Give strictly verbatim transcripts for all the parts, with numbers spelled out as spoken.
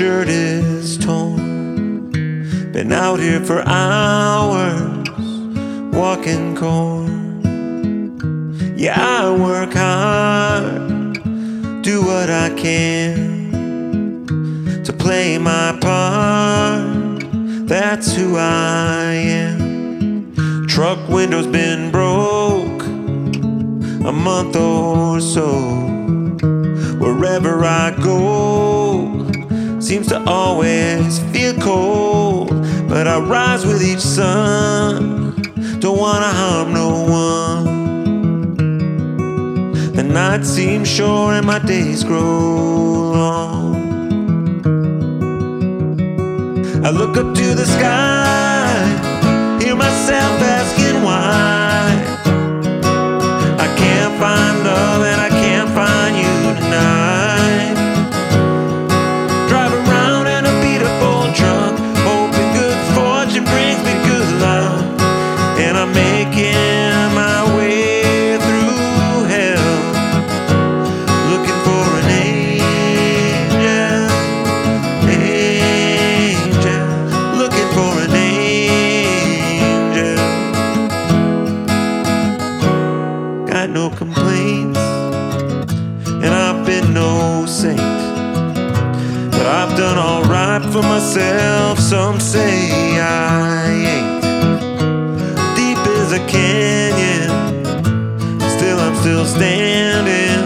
shirt is torn. Been out here for hours, walking corn. Yeah, I work hard, do what I can to play my part. That's who I am. Truck window's been broke a month or so. Wherever I go, seems to always feel cold. But I rise with each sun, don't wanna harm no one. The night seems short and my days grow long. I look up to the sky, hear myself asking why I can't find love and I can't find you tonight. Drive around in a beat-up old truck, hoping good fortune brings me good luck, and I'm making my way through hell, looking for an angel, angel, looking for an angel. Got no complaints, and I've been no saint, but I've done alright for myself. Some say I ain't. Deep as a canyon, still I'm still standing,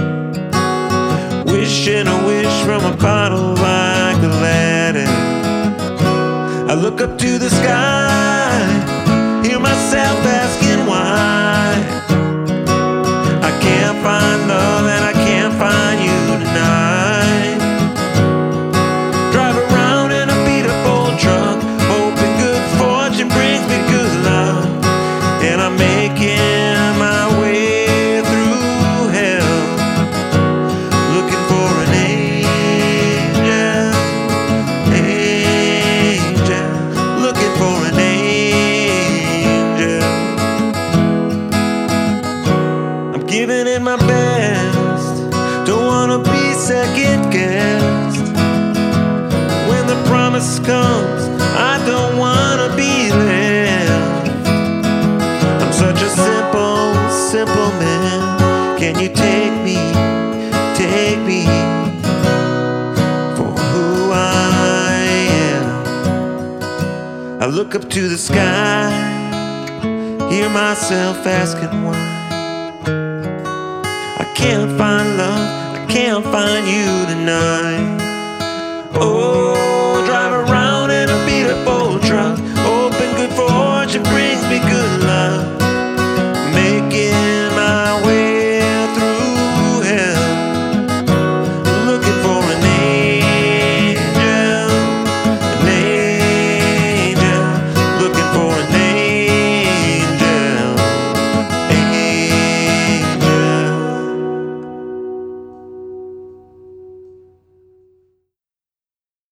wishing a wish from a bottle like Aladdin. I look up to the sky, hear myself asking why I can't find love and I can't find you tonight. Drive around in a beat-up old truck, hoping good fortune brings me good luck, and I'm making my way through hell, looking for an angel, angel, looking for an angel. I'm giving it my best, don't wanna be second guessed. When the promise comes, I don't wanna be left. I'm such a simple, simple man. Can you take me, take me for who I am? I look up to the sky, hear myself asking why I can't find love, I can't find you tonight. Oh,